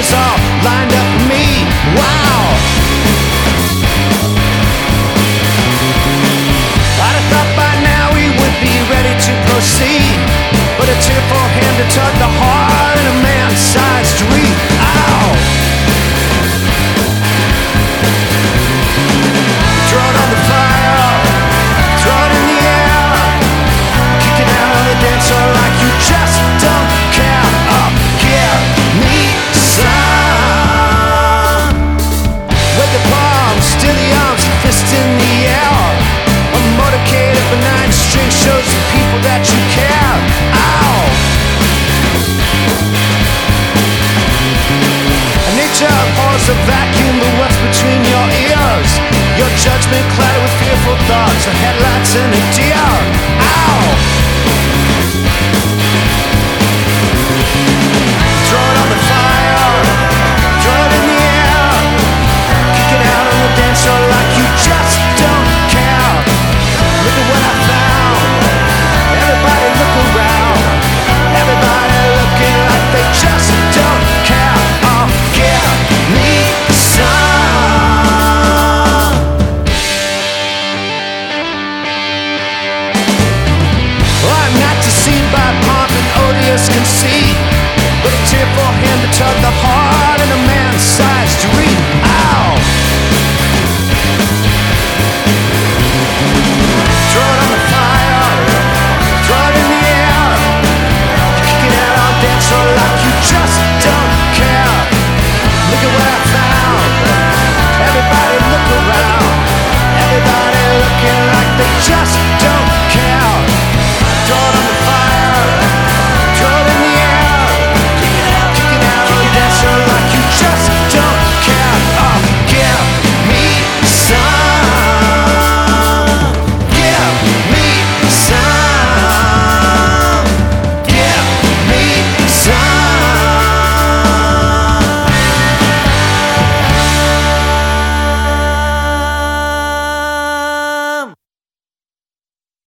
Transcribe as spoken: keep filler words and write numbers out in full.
stars all lined up for me. Wow. I'd have thought by now we would be ready to proceed, but a tearful hand to tug the heart and a man's size to read. Ow! Throw it on the fire, throw it in the air, kick it out on the dance floor like you just don't care. Oh, give me some. With the palms, still the arms, fist in the air. A motorcade of a nine string shows the people that you care. Ow! Nature abhors a vacuum, but what's between your ears? Your judgment clouded with fearful thoughts, the headlights and a deer.